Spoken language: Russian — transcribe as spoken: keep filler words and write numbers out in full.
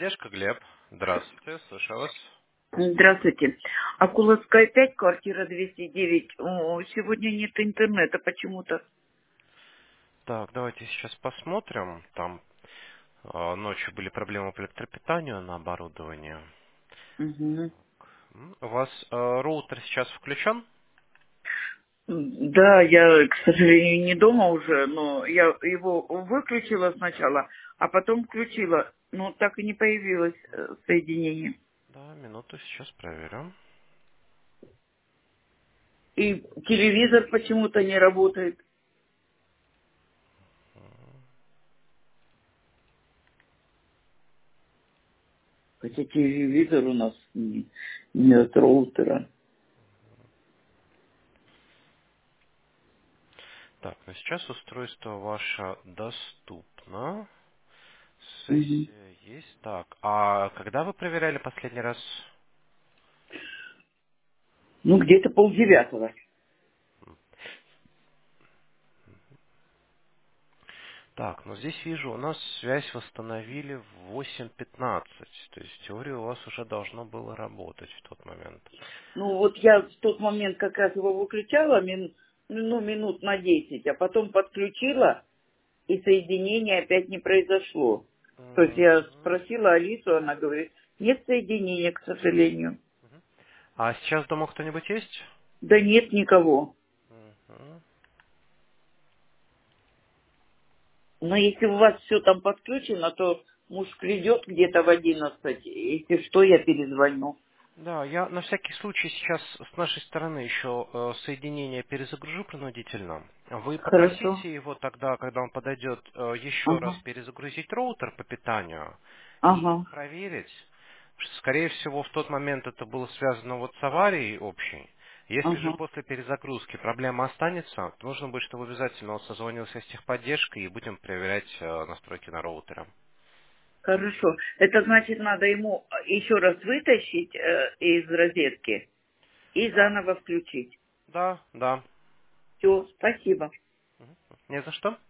Тележка, Глеб. Здравствуйте, слышу вас. Здравствуйте. Акуловская пять, квартира двести девять. О, сегодня нет интернета почему-то. Так, давайте сейчас посмотрим. Там э, ночью были проблемы по электропитанию на оборудование. Мгм. М, У вас э, роутер сейчас включен? Да, я, к сожалению, не дома уже, но я его выключила сначала, а потом включила. Но так и не появилось э, соединение. Да, минуту, сейчас проверю. И телевизор почему-то не работает. Хотя телевизор у нас не, не от роутера. Так, ну сейчас устройство ваше доступно. Мгм. Сессия есть. Так, а когда вы проверяли последний раз? Ну, где-то полдевятого. Так, ну здесь вижу, у нас связь восстановили в восемь пятнадцать. То есть в теории у вас уже должно было работать в тот момент. Ну, вот я в тот момент как раз его выключала, мин- ну, минут на десять, а потом подключила, и соединение опять не произошло. То есть я Мгм. спросила Алису, она говорит, нет соединения, к сожалению. А сейчас дома кто-нибудь есть? Да нет никого. Мгм. Но если у вас все там подключено, то муж придет где-то в одиннадцать. Если что, я перезвоню. Да, я на всякий случай сейчас с нашей стороны еще э, соединение перезагружу принудительно. Вы Хорошо. попросите его тогда, когда он подойдет, э, еще раз Ага. перезагрузить роутер по питанию и Ага. проверить, что, скорее всего, в тот момент это было связано вот с аварией общей. Если же Ага. после перезагрузки проблема останется, то нужно будет, чтобы обязательно он созвонился с техподдержкой и будем проверять э, настройки на роутере. Хорошо. Это значит, надо ему еще раз вытащить э, из розетки и Да, заново включить. да, да. Все, спасибо. Не за что.